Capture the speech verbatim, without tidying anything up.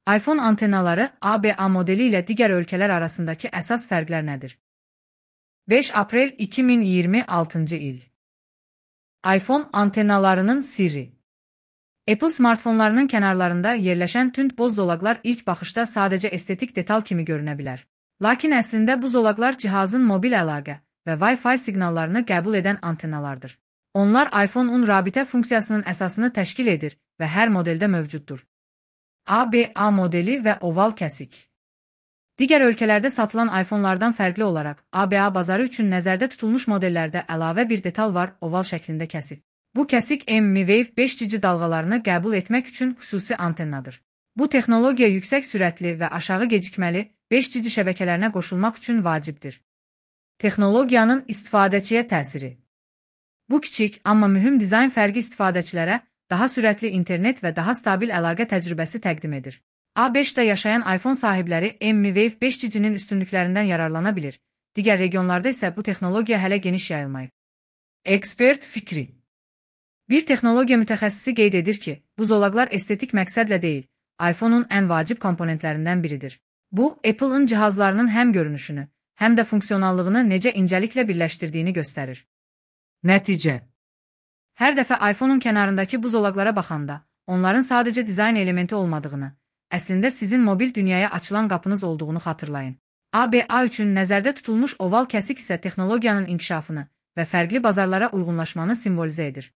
iPhone antenaları A B A modeli ilə digər ölkələr arasındakı əsas fərqlər nədir? beş aprel iki min iyirmi altıncı il. iPhone antenalarının sirri. Apple smartfonlarının kənarlarında yerləşən tünd boz zolaqlar ilk baxışda sadəcə estetik detal kimi görünə bilər. Lakin əslində bu zolaqlar cihazın mobil əlaqə və Wi-Fi siqnallarını qəbul edən antenalardır. Onlar iPhone-un rabitə funksiyasının əsasını təşkil edir və hər modeldə mövcuddur. A B A modeli və oval kəsik. Digər ölkələrdə satılan iPhone-lardan fərqli olaraq, A B A bazarı üçün nəzərdə tutulmuş modellərdə əlavə bir detal var, oval şəklində kəsik. Bu kəsik M-Wave beş G dalğalarını qəbul etmək üçün xüsusi antennadır. Bu texnologiya yüksək sürətli və aşağı gecikməli beş G şəbəkələrinə qoşulmaq üçün vacibdir. Texnologiyanın istifadəçiyə təsiri. Bu kiçik, amma mühüm dizayn fərqi istifadəçilərə daha sürətli internet və daha stabil əlaqə təcrübəsi təqdim edir. A beşdə yaşayan iPhone sahibləri M-Wave beş G-nin üstünlüklərindən yararlana bilir. Digər regionlarda isə bu texnologiya hələ geniş yayılmayıb. Ekspert fikri. Bir texnologiya mütəxəssisi qeyd edir ki, bu zolaqlar estetik məqsədlə deyil, iPhone-un ən vacib komponentlərindən biridir. Bu, Apple-ın cihazlarının həm görünüşünü, həm də funksionallığını necə incəliklə birləşdirdiyini göstərir. Nəticə. Hər dəfə iPhone-un kənarındakı bu zolaqlara baxanda, onların sadəcə dizayn elementi olmadığını, əslində sizin mobil dünyaya açılan qapınız olduğunu xatırlayın. A B A üçün nəzərdə tutulmuş oval kəsik isə texnologiyanın inkişafını və fərqli bazarlara uyğunlaşmanı simvolizə edir.